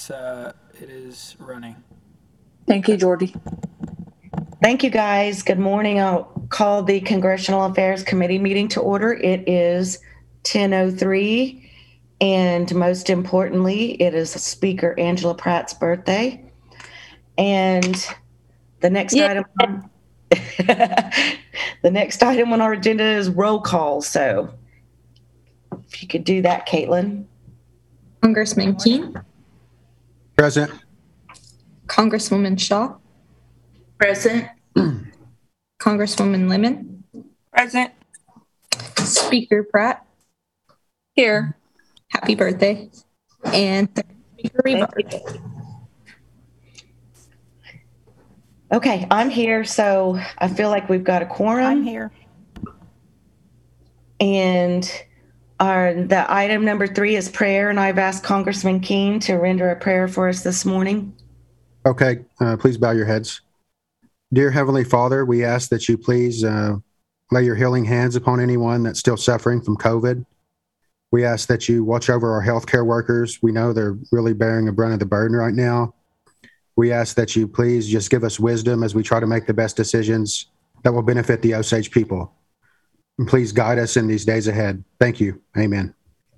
it is running. Thank you, Jordy. Thank you, guys. Good morning. I'll call the Congressional Affairs Committee meeting to order. It is 10:03, and most importantly, it is Speaker Angela Pratt's birthday. And the next item the next item on our agenda is roll call. So if you could do that, Caitlin. Congressman Keene. Present. Congresswoman Shaw. Present. Congresswoman Lemon. Present. Speaker Pratt. Here. Happy birthday. And Speaker Rivard. Okay, I'm here, so I feel like we've got a quorum. I'm here. And the item number 3 is prayer, and I've asked Congressman Keene to render a prayer for us this morning. Okay, please bow your heads. Dear Heavenly Father, we ask that you please lay your healing hands upon anyone that's still suffering from COVID. We ask that you watch over our healthcare workers. We know they're really bearing the brunt of the burden right now. We ask that you please just give us wisdom as we try to make the best decisions that will benefit the Osage people. And please guide us in these days ahead. Thank you. Amen.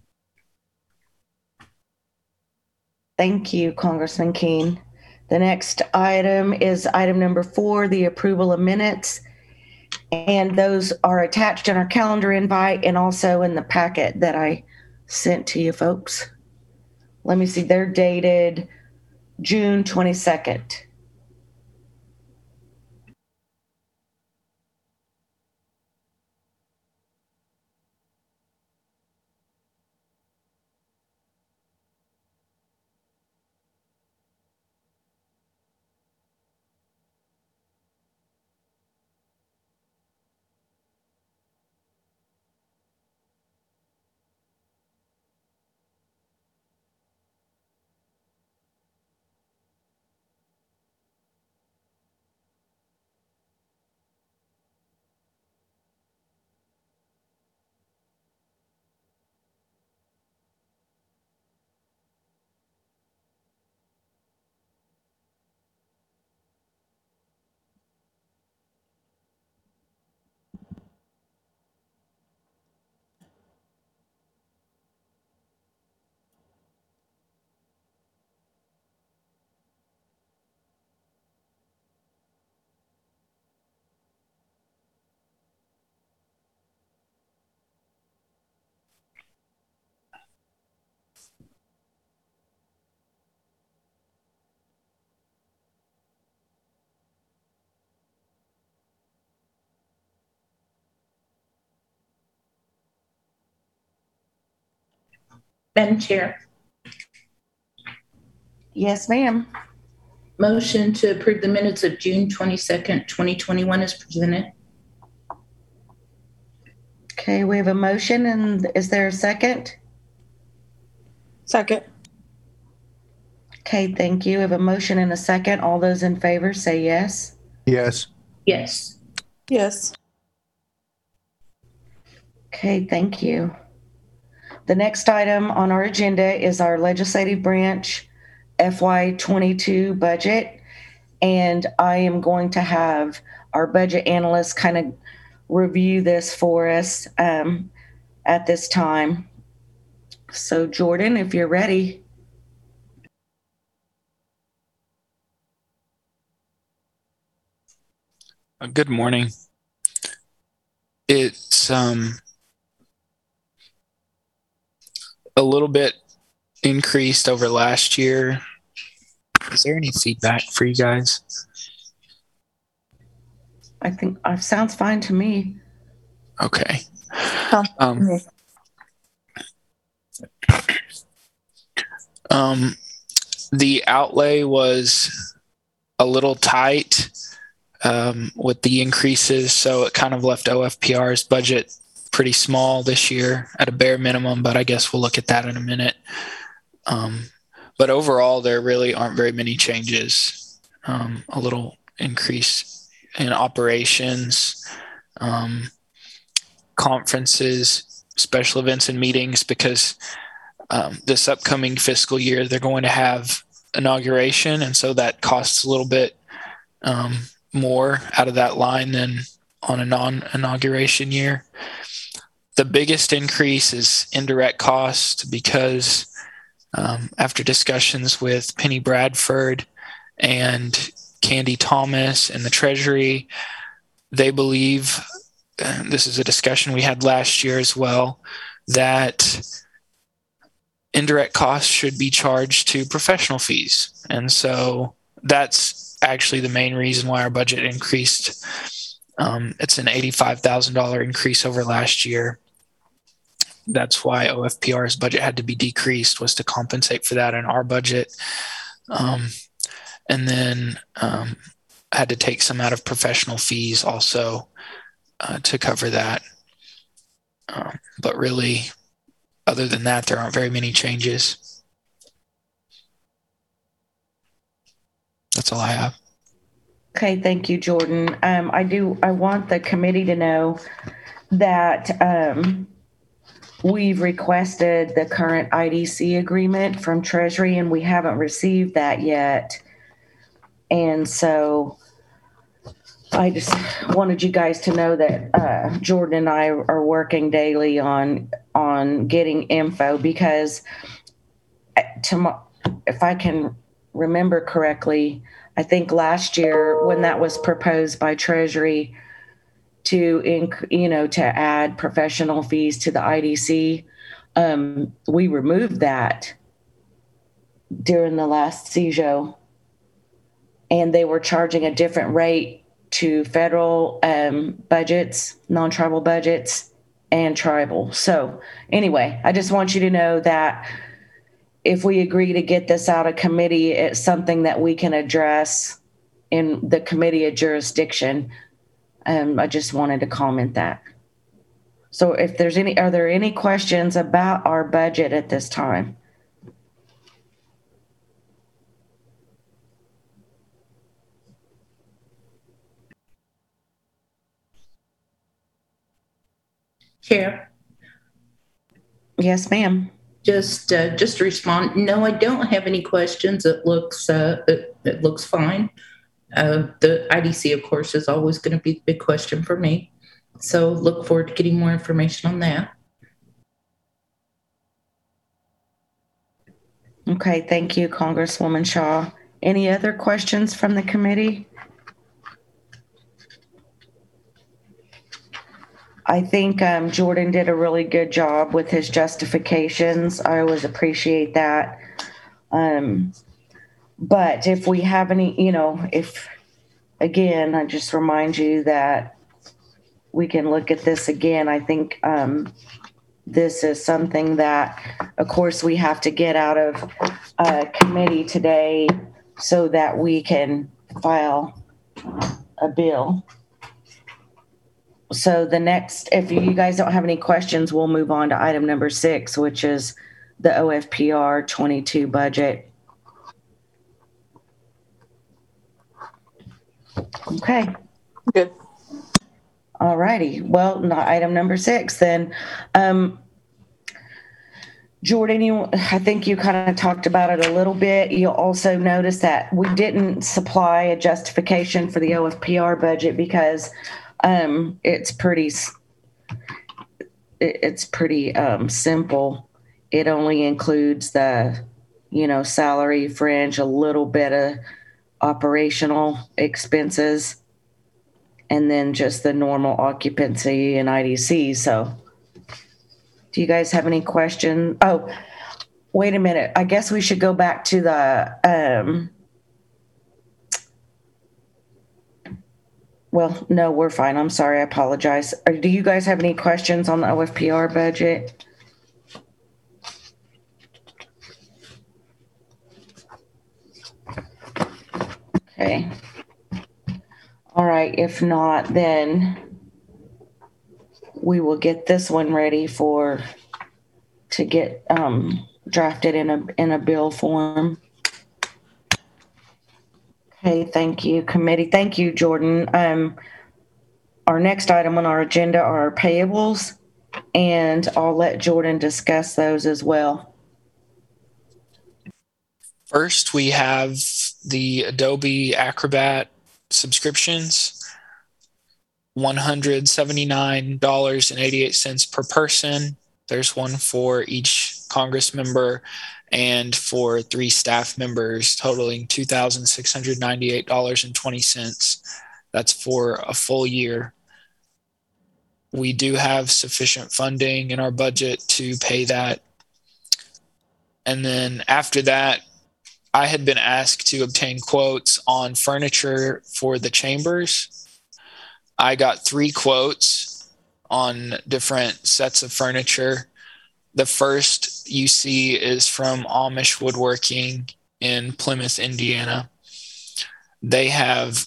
Thank you, Congressman Keene. The next item is item number 4, the approval of minutes. And those are attached in our calendar invite and also in the packet that I sent to you folks. Let me see, they're dated June 22nd. Madam Chair. Yes, ma'am. Motion to approve the minutes of June 22nd, 2021 is presented. Okay, we have a motion, and is there a second? Second. Okay, thank you. We have a motion and a second. All those in favor say yes. Yes. Yes. Yes. Okay, thank you. The next item on our agenda is our legislative branch FY22 budget. And I am going to have our budget analyst kind of review this for us at this time. So Jordan, if you're ready. Good morning. It's a little bit increased over last year. Is there any feedback for you guys? I think sounds fine to me. Okay. The outlay was a little tight with the increases, so it kind of left OFPR's budget pretty small this year at a bare minimum, but I guess we'll look at that in a minute. But overall, there really aren't very many changes. A little increase in operations, conferences, special events and meetings, because this upcoming fiscal year, they're going to have inauguration, and so that costs a little bit more out of that line than on a non-inauguration year. The biggest increase is indirect costs because after discussions with Penny Bradford and Candy Thomas and the Treasury, they believe, this is a discussion we had last year as well, that indirect costs should be charged to professional fees. And so that's actually the main reason why our budget increased. It's an $85,000 increase over last year. That's why OFPR's budget had to be decreased, was to compensate for that in our budget. And then had to take some out of professional fees also to cover that. But really, other than that, there aren't very many changes. That's all I have. Okay, thank you, Jordan. I want the committee to know that we've requested the current IDC agreement from Treasury, and we haven't received that yet. And so I just wanted you guys to know that Jordan and I are working daily on getting info, because if I can remember correctly, I think last year when that was proposed by Treasury to add professional fees to the IDC, we removed that during the last CJO, and they were charging a different rate to federal budgets, non-tribal budgets, and tribal. So anyway, I just want you to know that if we agree to get this out of committee, it's something that we can address in the committee of jurisdiction. I just wanted to comment that. So if are there any questions about our budget at this time? Chair, Yes, ma'am. just to respond. No, I don't have any questions. It looks fine. The IDC, of course, is always going to be the big question for me. So look forward to getting more information on that. Okay, thank you, Congresswoman Shaw. Any other questions from the committee? I think Jordan did a really good job with his justifications. I always appreciate that. But if we have any, again, I just remind you that we can look at this again. I think this is something that, of course, we have to get out of committee today so that we can file a bill. So the next, if you guys don't have any questions, we'll move on to item number 6, which is the OFPR 22 budget. Okay. Good. All righty. Well, not item number 6 then. Jordan, I think you kind of talked about it a little bit. You'll also notice that we didn't supply a justification for the OFPR budget because it's pretty simple. It only includes the, salary, fringe, a little bit of operational expenses, and then just the normal occupancy and IDC. So do you guys have any questions? Oh, wait a minute. I guess we should go back to the, well, no, we're fine. I'm sorry. I apologize. Do you guys have any questions on the OFPR budget? Okay. All right. If not, then we will get this one ready to get drafted in a bill form. Okay, thank you, committee. Thank you, Jordan. Our next item on our agenda are our payables, and I'll let Jordan discuss those as well. First, we have the Adobe Acrobat subscriptions, $179.88 per person. There's one for each Congress member and for 3 staff members, totaling $2,698.20. That's for a full year. We do have sufficient funding in our budget to pay that. And then after that, I had been asked to obtain quotes on furniture for the chambers. I got 3 quotes on different sets of furniture. The first you see is from Amish Woodworking in Plymouth, Indiana. They have,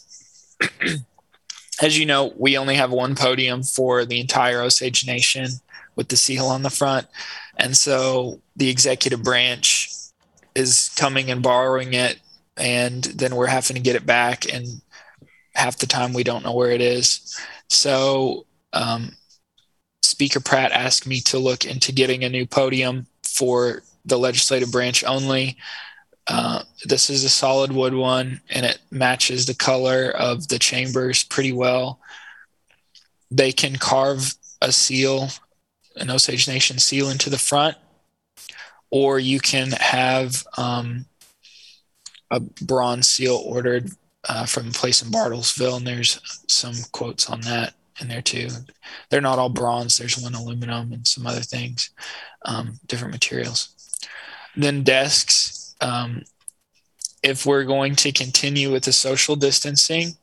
as you know, we only have one podium for the entire Osage Nation with the seal on the front. And so the executive branch is coming and borrowing it, and then we're having to get it back, and half the time we don't know where it is. So Speaker Pratt asked me to look into getting a new podium for the legislative branch only. This is a solid wood one, and it matches the color of the chambers pretty well. They can carve a seal, an Osage Nation seal, into the front, or you can have a bronze seal ordered from a place in Bartlesville, and there's some quotes on that in there too. They're not all bronze. There's one aluminum and some other things, different materials. Then desks. If we're going to continue with the social distancing,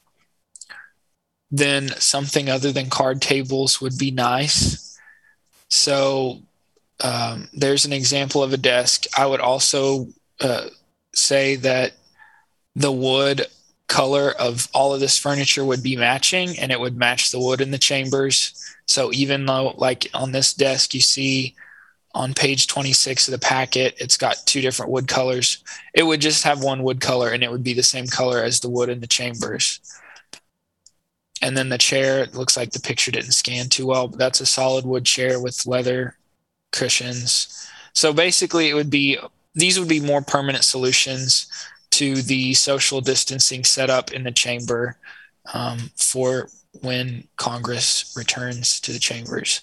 then something other than card tables would be nice. So there's an example of a desk. I would also say that the wood color of all of this furniture would be matching, and it would match the wood in the chambers. So even though, like on this desk, you see on page 26 of the packet, it's got 2 different wood colors. It would just have one wood color, and it would be the same color as the wood in the chambers. And then the chair, it looks like the picture didn't scan too well, but that's a solid wood chair with leather cushions. So basically these would be more permanent solutions to the social distancing setup in the chamber for when Congress returns to the chambers.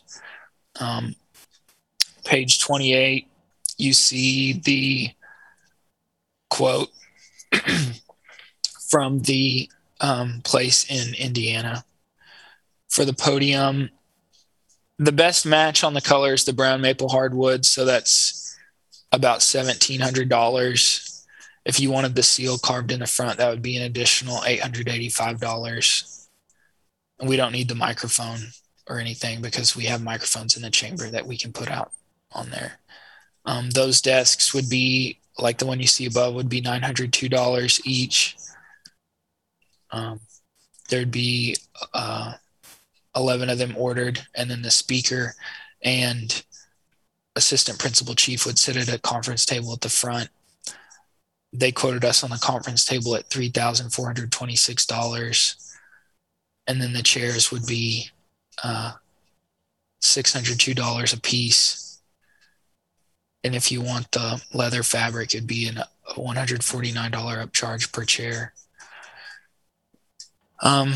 Page 28, you see the quote from the place in Indiana. For the podium, the best match on the color is the brown maple hardwood, so that's about $1,700. If you wanted the seal carved in the front, that would be an additional $885. And we don't need the microphone or anything because we have microphones in the chamber that we can put out on there. Those desks would be, like the one you see above, would be $902 each. There'd be 11 of them ordered, and then the speaker and assistant principal chief would sit at a conference table at the front. They quoted us on the conference table at $3,426. And then the chairs would be $602 a piece. And if you want the leather fabric, it'd be a $149 upcharge per chair. On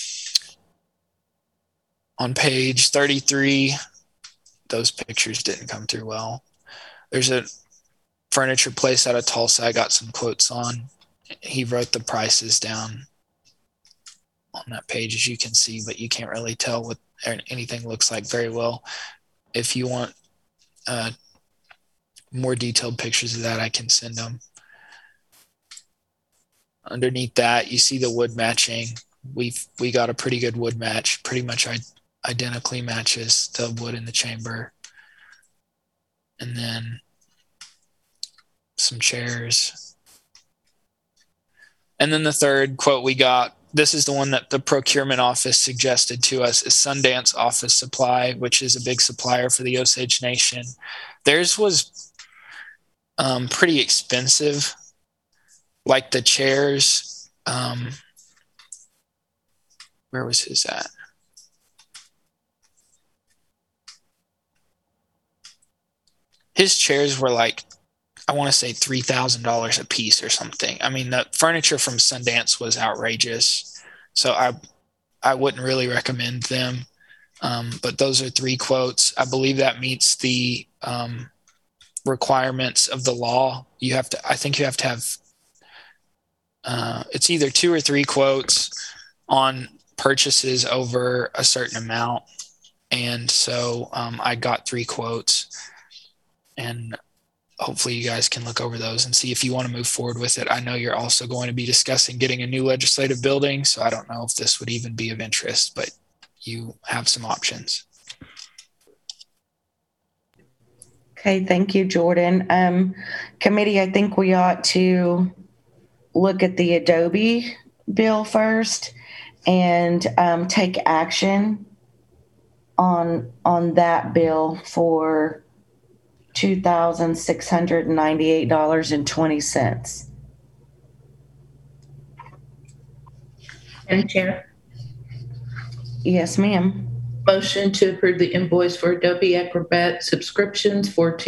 page 33, those pictures didn't come through well. There's a furniture place out of Tulsa I got some quotes on. He wrote the prices down on that page, as you can see, but you can't really tell what anything looks like very well. If you want more detailed pictures of that, I can send them. Underneath that, you see the wood matching. We got a pretty good wood match, pretty much identically matches the wood in the chamber. And then some chairs. And then the third quote we got, this is the one that the procurement office suggested to us, is Sundance Office Supply, which is a big supplier for the Osage Nation. Theirs was pretty expensive. Like the chairs, where was his at? His chairs were like I want to say $3,000 a piece or something. I mean, the furniture from Sundance was outrageous, so I wouldn't really recommend them. But those are 3 quotes. I believe that meets the requirements of the law. I think you have to have, it's either 2 or 3 quotes on purchases over a certain amount. And so I got 3 quotes, and hopefully you guys can look over those and see if you want to move forward with it. I know you're also going to be discussing getting a new legislative building, so I don't know if this would even be of interest, but you have some options. Okay, thank you, Jordan. Committee, I think we ought to look at the Adobe bill first and take action on that bill for $2,698.20. Madam Chair, Yes, ma'am. motion to approve the invoice for Adobe Acrobat subscriptions for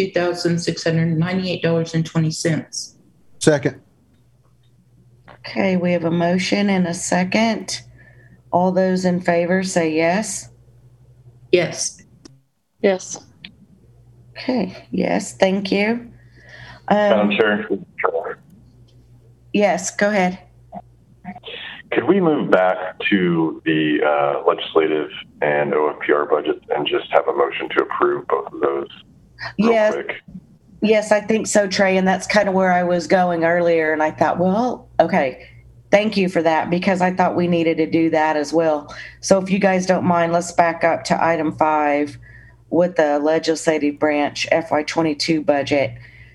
$2,698.20. Second. Okay, we have a motion and a second. All those in favor say yes. Yes. Yes. Okay, yes, thank you. Madam Chair, Yes, go ahead. could we move back to the legislative and OFPR budgets and just have a motion to approve both of those real Yes, quick? yes, I think so, Trey, and that's kind of where I was going earlier, and I thought, well, okay, thank you for that, because I thought we needed to do that as well. So if you guys don't mind, let's back up to item 5 with the legislative branch FY22 budget.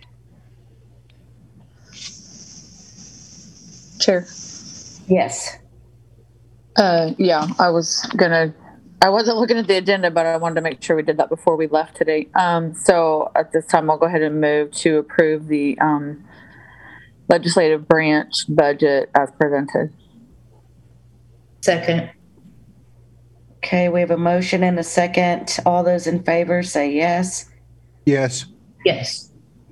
Chair. Yes. Yeah, I wasn't looking at the agenda, but I wanted to make sure we did that before we left today. So at this time, I'll go ahead and move to approve the legislative branch budget as presented. Second. Okay, we have a motion and a second. All those in favor say yes. Yes. Yes.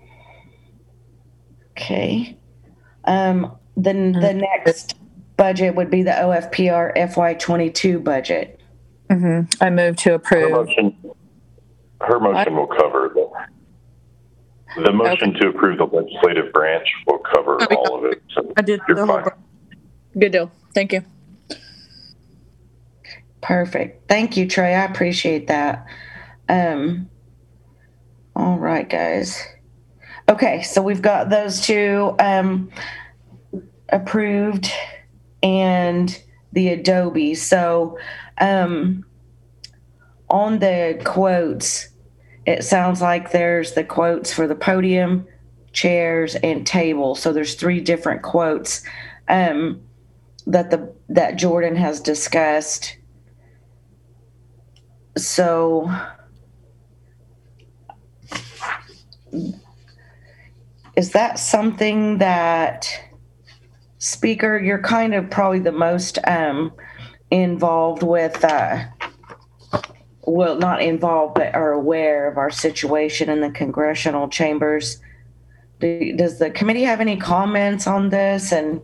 Okay. Then the next budget would be the OFPR FY22 budget. I move to Her approve. motion will cover the motion to approve the legislative branch will cover all of it. So I did you're the whole. fine. Good deal. Thank you. Perfect. Thank you, Trey. I appreciate that. All right, guys. Okay, so we've got those 2 approved and the Adobe. So on the quotes, it sounds like there's the quotes for the podium, chairs, and table. So there's 3 different quotes that Jordan has discussed. So is that something that, Speaker, you're kind of probably the most involved with, well, not involved, but are aware of our situation in the congressional chambers. Does the committee have any comments on this? And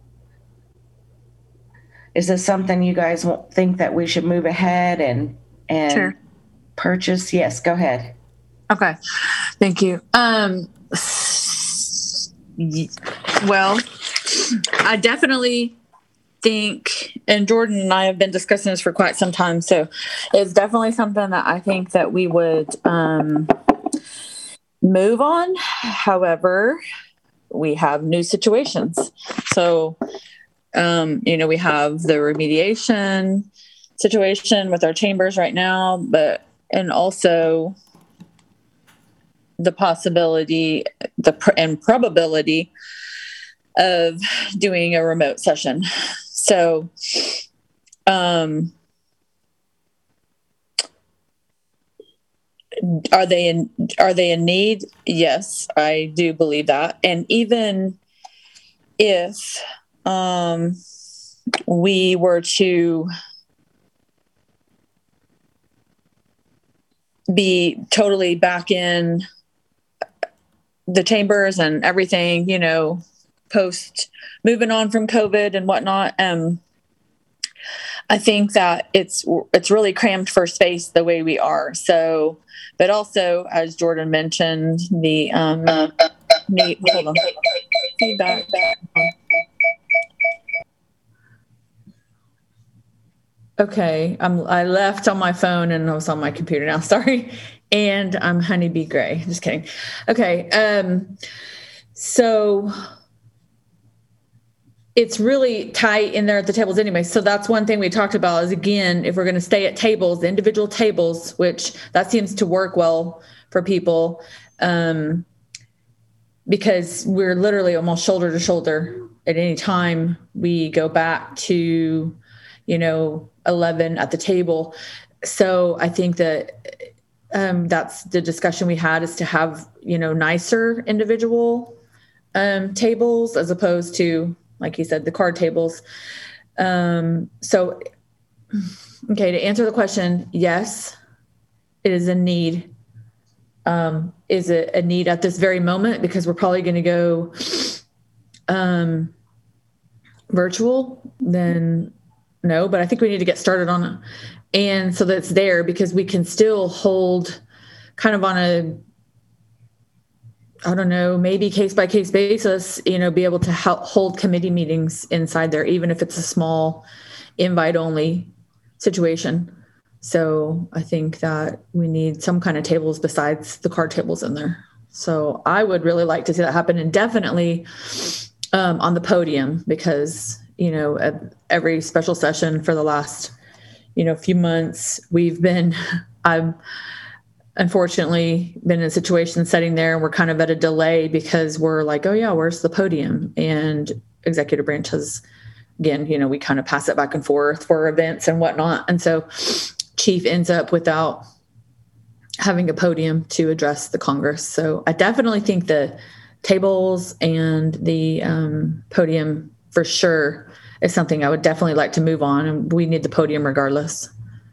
is this something you guys think that we should move ahead and Sure. purchase? Yes, go ahead. Okay. Thank you. Well, I definitely think, and Jordan and I have been discussing this for quite some time, so it's definitely something that I think that we would move on. However, we have new situations. So, we have the remediation situation with our chambers right now, and also the possibility and probability of doing a remote session. So, are they in need? Yes, I do believe that. And even if we were to be totally back in the chambers and everything, post moving on from COVID and whatnot. I think that it's really crammed for space the way we are. So, but also, as Jordan mentioned, the hold on, feedback. Okay, I left on my phone and I was on my computer now. Sorry, and I'm Honeybee Gray. Just kidding. Okay, so it's really tight in there at the tables anyway. So that's one thing we talked about is, again, if we're going to stay at tables, the individual tables, which that seems to work well for people, because we're literally almost shoulder to shoulder at any time we go back to, 11 at the table. So I think that that's the discussion we had, is to have, nicer individual tables as opposed to, like you said, the card tables. So, okay, to answer the question, yes, it is a need. Is it a need at this very moment? Because we're probably going to go virtual, then no, but I think we need to get started on it. And so that's there, because we can still hold kind of on a, I don't know, maybe case by case basis, be able to hold committee meetings inside there, even if it's a small invite only situation. So I think that we need some kind of tables besides the card tables in there. So I would really like to see that happen, and definitely on the podium, because, at every special session for the last, few months, I've unfortunately been in a situation sitting there and we're kind of at a delay because we're like, oh yeah, where's the podium? And executive branch has, again, we kind of pass it back and forth for events and whatnot. And so chief ends up without having a podium to address the Congress. So I definitely think the tables and the podium for sure is something I would definitely like to move on. And we need the podium regardless.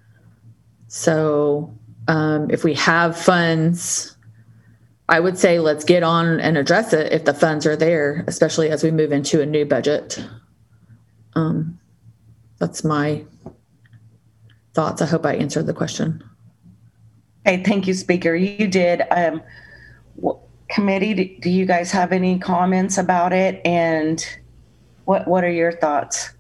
So if we have funds, I would say let's get on and address it if the funds are there, especially as we move into a new budget. That's my thoughts. I hope I answered the question. Hey, thank you, Speaker. You did. Committee, do you guys have any comments about it? And what are your thoughts?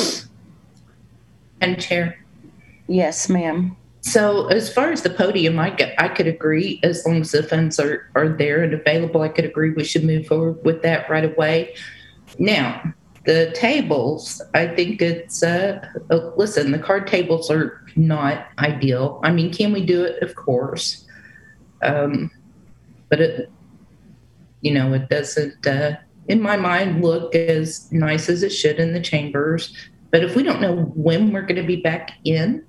And Chair. Yes, ma'am. So as far as the podium, I could agree, as long as the funds are there and available. I could agree we should move forward with that right away. Now, the tables, I think it's, listen, the card tables are not ideal. I mean, can we do it? Of course. But it doesn't, in my mind, look as nice as it should in the chambers. But if we don't know when we're going to be back in,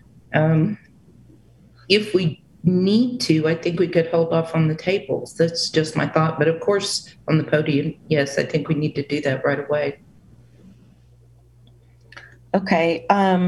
if we need to, I think we could hold off on the tables. That's just my thought. But of course, on the podium, yes, I think we need to do that right away. Okay.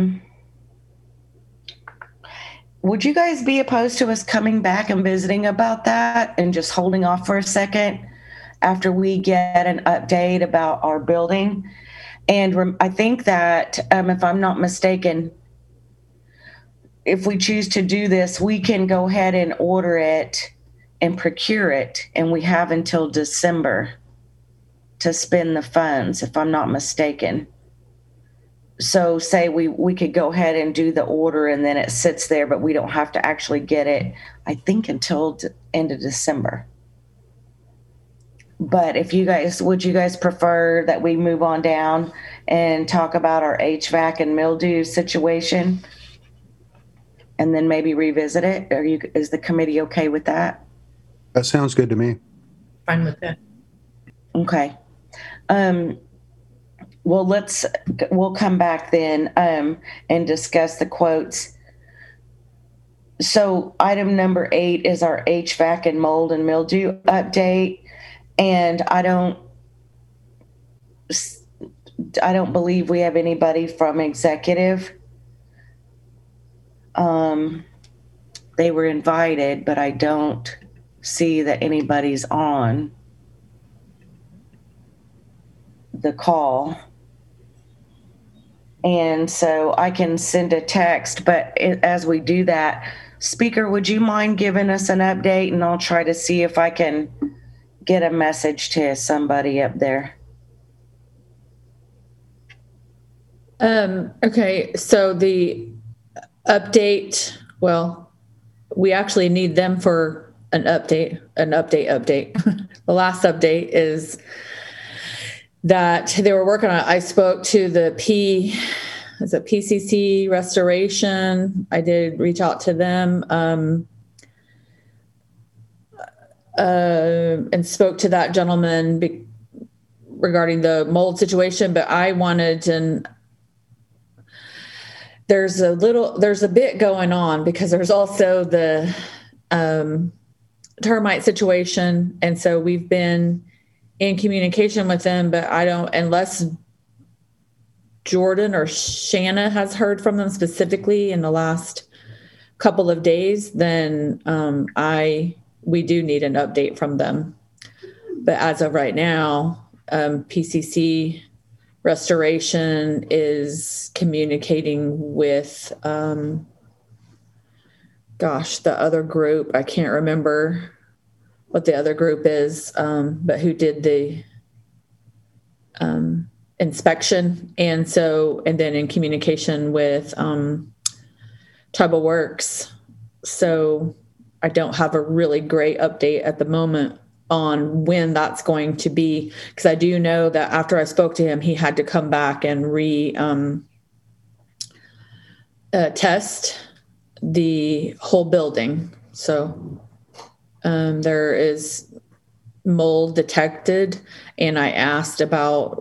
Would you guys be opposed to us coming back and visiting about that and just holding off for a second after we get an update about our building? And I think that, if I'm not mistaken, if we choose to do this, we can go ahead and order it and procure it, and we have until December to spend the funds, if I'm not mistaken. So say we could go ahead and do the order and then it sits there, but we don't have to actually get it, I think, until the end of December. But would you guys prefer that we move on down and talk about our HVAC and mildew situation and then maybe revisit it? Is the committee okay with that? That sounds good to me. Fine with that. Okay. Well, we'll come back then and discuss the quotes. So item number 8 is our HVAC and mold and mildew update. And I don't believe we have anybody from executive. They were invited, but I don't see that anybody's on the call. And so I can send a text, but as we do that, Speaker, would you mind giving us an update, and I'll try to see if I can get a message to somebody up there. Okay, so the update, well, we actually need them for an update. The last update is that they were working on it. I spoke to the PCC Restoration. I did reach out to them and spoke to that gentleman regarding the mold situation, but I wanted to, there's a bit going on because there's also the termite situation. And so we've been in communication with them, but unless Jordan or Shanna has heard from them specifically in the last couple of days, then we do need an update from them. But as of right now, PCC Restoration is communicating with, the other group. I can't remember what the other group is, but who did the inspection. And then in communication with Tribal Works. So I don't have a really great update at the moment on when that's going to be, because I do know that after I spoke to him, he had to come back and test the whole building. So there is mold detected, and I asked about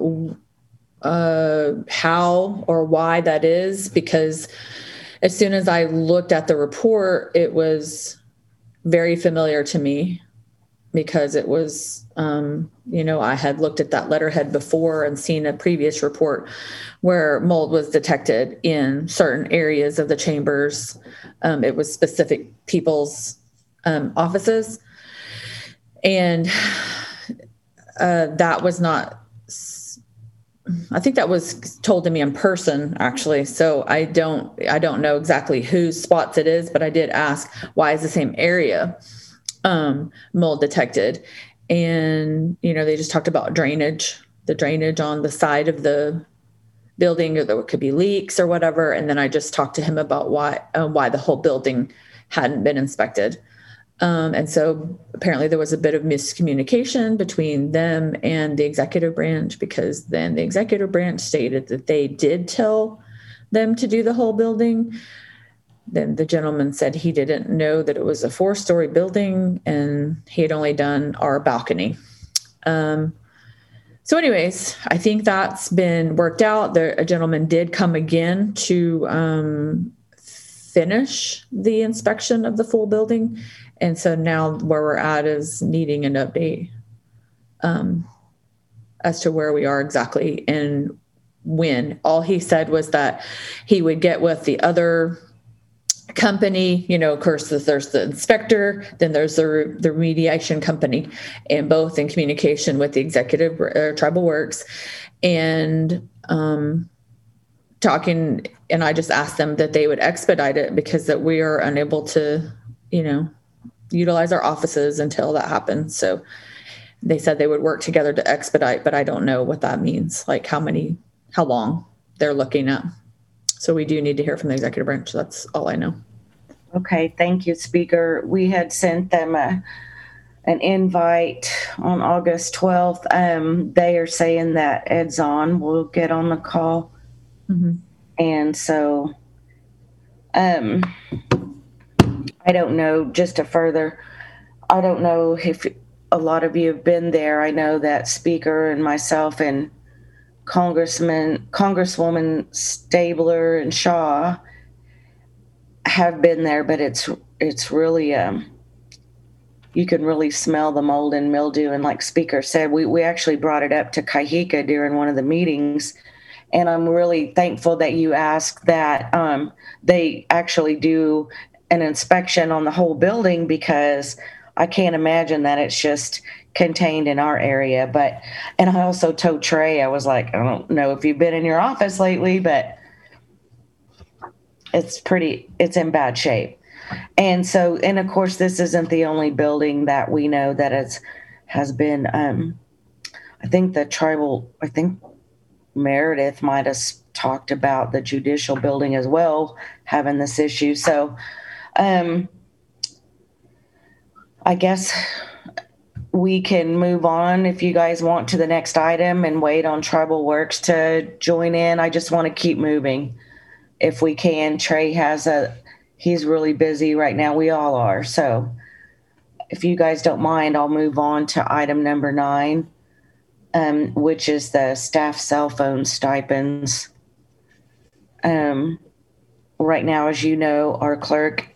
how or why that is, because as soon as I looked at the report, it was very familiar to me, because it was, I had looked at that letterhead before and seen a previous report where mold was detected in certain areas of the chambers. It was specific people's offices. And that was not, I think that was told to me in person, actually. So I don't know exactly whose spots it is, but I did ask, why is the same area mold detected? And, they just talked about the drainage on the side of the building, or there could be leaks or whatever. And then I just talked to him about why the whole building hadn't been inspected. And so apparently there was a bit of miscommunication between them and the executive branch, because then the executive branch stated that they did tell them to do the whole building. Then the gentleman said he didn't know that it was a 4-story building, and he had only done our balcony. So anyways, I think that's been worked out. A gentleman did come again to finish the inspection of the full building. And so now where we're at is needing an update as to where we are exactly and when. All he said was that he would get with the other company. Of course, there's the inspector, then there's the remediation company, and both in communication with the executive Tribal Works, and talking. And I just asked them that they would expedite it, because that we are unable to, utilize our offices until that happens. So they said they would work together to expedite, but I don't know what that means, like how long they're looking at. So we do need to hear from the executive branch. That's all I know. Okay, thank you, Speaker. We had sent them an invite on August 12th. They are saying that Ed's on. We'll get on the call. Mm-hmm. And so I don't know, just to further, I don't know if a lot of you have been there. I know that Speaker and myself and Congresswoman Stabler and Shaw have been there, but it's really you can really smell the mold and mildew. And like Speaker said, we actually brought it up to Kahika during one of the meetings, and I'm really thankful that you asked that they actually do an inspection on the whole building, because I can't imagine that it's just contained in our area. But, and I also told Trey, I was like, I don't know if you've been in your office lately, but it's in bad shape. And so, and of course, this isn't the only building that we know that has been, I think Meredith might have talked about the judicial building as well, having this issue. So, I guess we can move on if you guys want to the next item and wait on Tribal Works to join in. I just want to keep moving if we can. Trey he's really busy right now. We all are. So if you guys don't mind, I'll move on to item number 9, which is the staff cell phone stipends. Right now, as you know, our clerk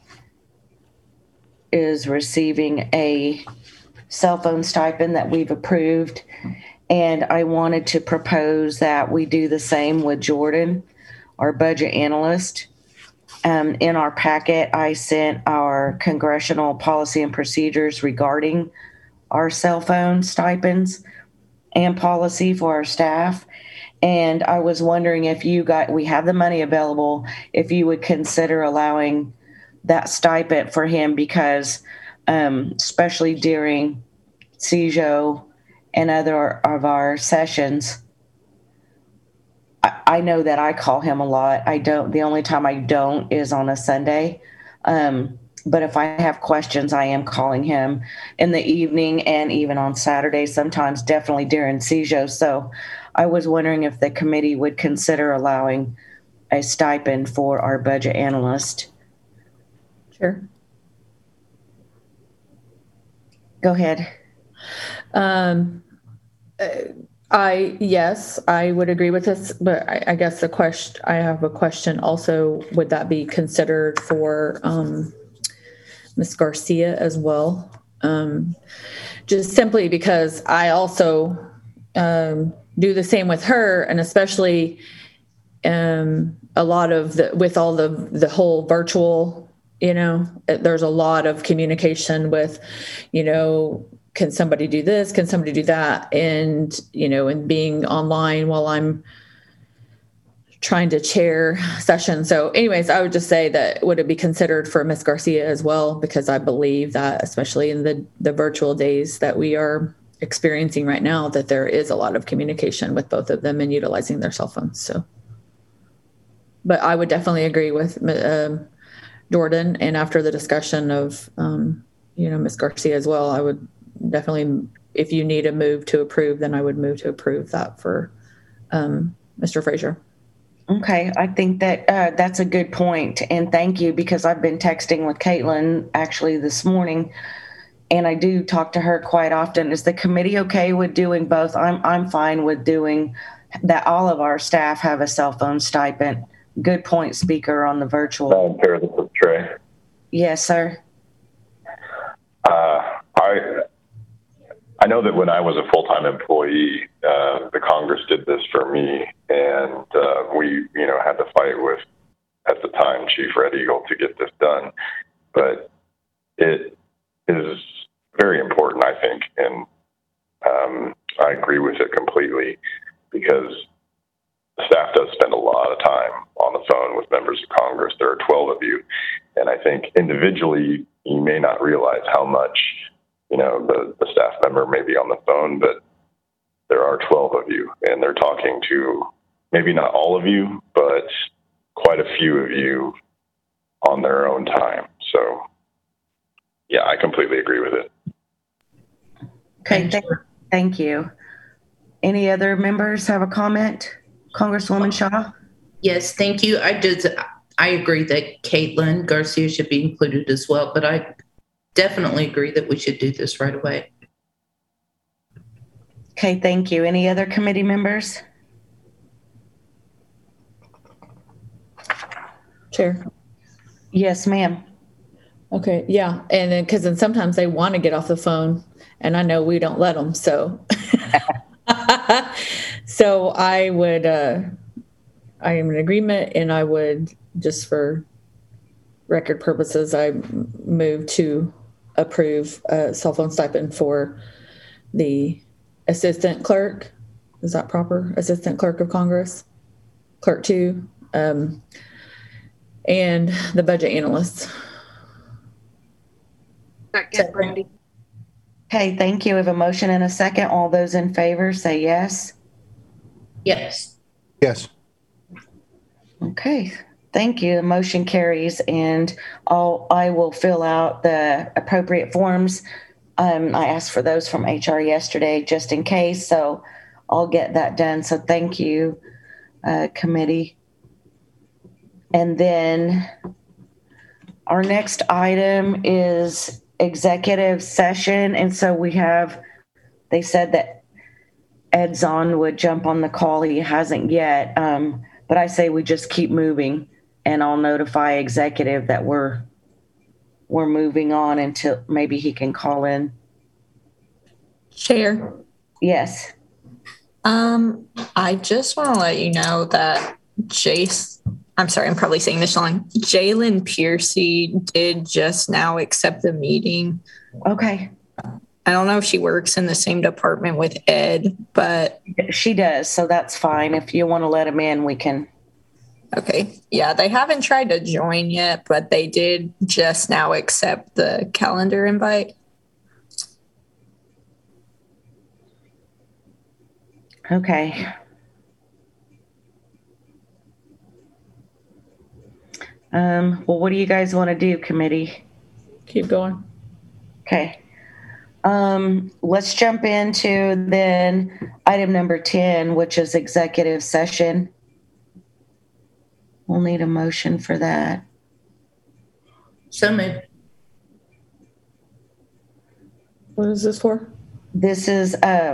is receiving a cell phone stipend that we've approved. And I wanted to propose that we do the same with Jordan, our budget analyst. In our packet, I sent our congressional policy and procedures regarding our cell phone stipends and policy for our staff. And I was wondering if we have the money available, if you would consider allowing that stipend for him, because especially during CJO and other of our sessions, I know that I call him a lot. The only time I don't is on a Sunday. But if I have questions, I am calling him in the evening and even on Saturday, sometimes definitely during CJO. So I was wondering if the committee would consider allowing a stipend for our budget analyst. Sure. Go ahead. Yes, I would agree with this, but I guess I have a question also. Would that be considered for Ms. Garcia as well? Just simply because I also do the same with her, and especially a lot of with all the whole virtual, there's a lot of communication with, can somebody do this? Can somebody do that? And, and being online while I'm trying to chair sessions. So anyways, I would just say that would it be considered for Ms. Garcia as well? Because I believe that, especially in the virtual days that we are experiencing right now, that there is a lot of communication with both of them and utilizing their cell phones. So, but I would definitely agree with Jordan. And after the discussion of, Ms. Garcia as well, I would definitely, if you need a move to approve, then I would move to approve that for Mr. Frazier. Okay. I think that that's a good point. And thank you, because I've been texting with Caitlin actually this morning, and I do talk to her quite often. Is the committee okay with doing both? I'm fine with doing that. All of our staff have a cell phone stipend. Good point, Speaker, on the virtual. Madam Chair, this is Trey. Yes, sir. I know that when I was a full-time employee, the Congress did this for me, and we, had to fight with, at the time, Chief Red Eagle to get this done. But it is very important, I think, and I agree with it completely, because the staff does spend a lot of time on the phone with members of Congress. There are 12 of you, and I think individually you may not realize how much the staff member may be on the phone, but there are 12 of you, and they're talking to maybe not all of you, but quite a few of you on their own time. So, yeah, I completely agree with it. Okay, thank you. Any other members have a comment? Congresswoman Shaw? Yes, thank you. I agree that Caitlin Garcia should be included as well, but I definitely agree that we should do this right away. Okay, thank you. Any other committee members? Chair. Yes, ma'am. Okay, yeah. And then, because then sometimes they want to get off the phone, and I know we don't let them. So, so I am in agreement, and I would, just for record purposes, I move to approve a cell phone stipend for the assistant clerk. Is that proper? Assistant clerk of Congress, clerk 2, and the budget analyst. Second, Brandy. Okay, thank you. We have a motion and a second. All those in favor say yes. Yes. Yes. Okay, thank you. The motion carries, and I will fill out the appropriate forms. I asked for those from HR yesterday just in case, so I'll get that done. So thank you, committee. And then our next item is executive session. And so they said that Ed Zahn would jump on the call. He hasn't yet. But I say we just keep moving, and I'll notify executive that we're moving on until maybe he can call in. Chair. Yes. I just want to let you know that I'm sorry, I'm probably saying this wrong. Jalen Piercy did just now accept the meeting. Okay. I don't know if she works in the same department with Ed, but she does. So that's fine. If you want to let him in, we can. Okay. Yeah, they haven't tried to join yet, but they did just now accept the calendar invite. Okay. Well, what do you guys want to do, committee? Keep going. Okay. Let's jump into then item number 10, which is executive session. We'll need a motion for that. So moved. What is this for? This is,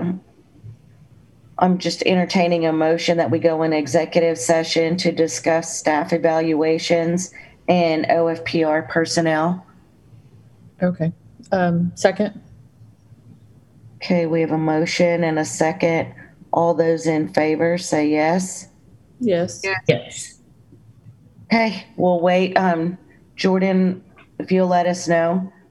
I'm just entertaining a motion that we go in executive session to discuss staff evaluations and OFPR personnel. Okay. Second. Okay, we have a motion and a second. All those in favor say yes. Yes. Yes. Okay, we'll wait. Jordan, if you'll let us know.